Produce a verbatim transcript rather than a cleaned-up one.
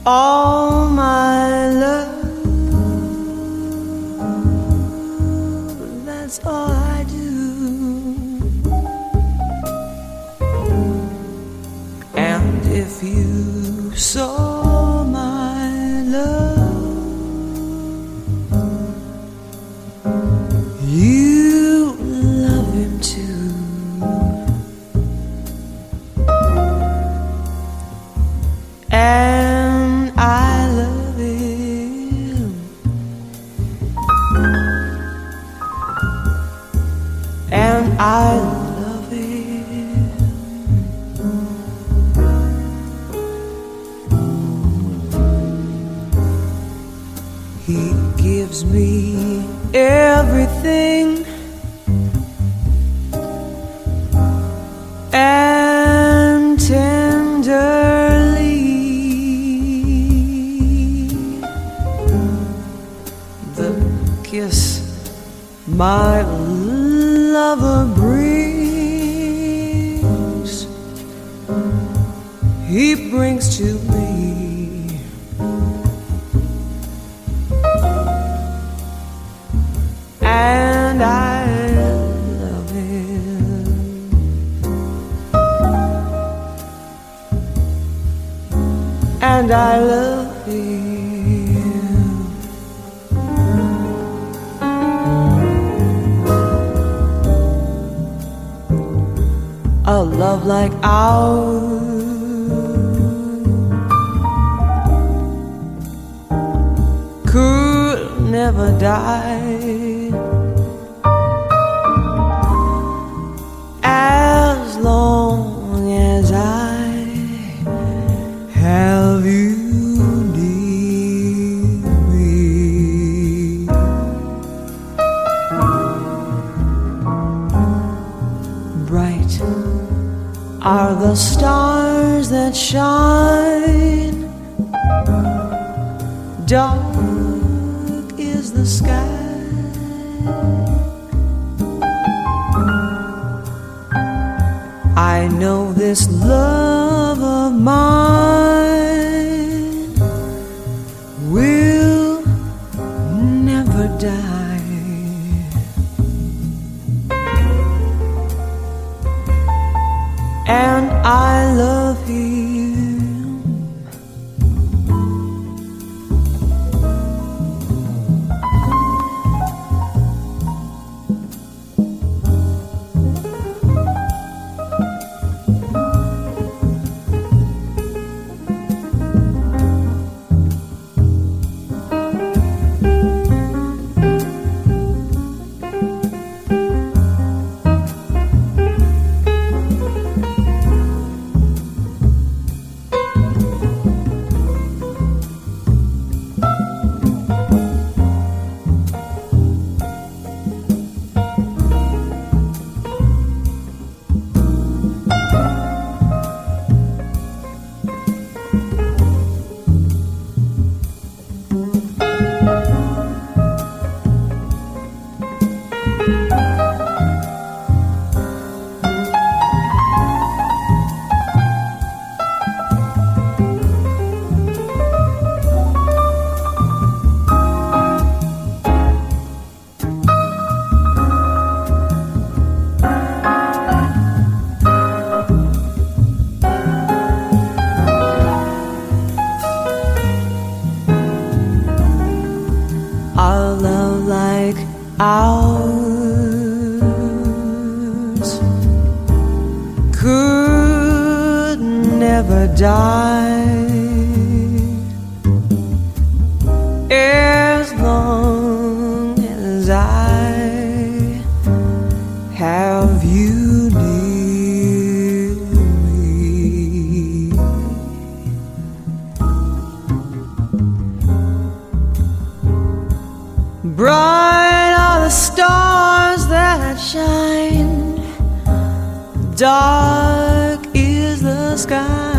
all my love. That's all I do. And if you saw my love, you love him too. And I love him. And I love him. He gives me everything, and tenderly the kiss my lover brings, he brings to me. And I love him. And I love him. A love like ours could never die. As long as I have you near me, bright are the stars that shine, dark is the sky. I know this love of mine will never die. And I love him. Our love like ours could never die. As long as I have you near me, bright are the stars that shine, dark is the sky.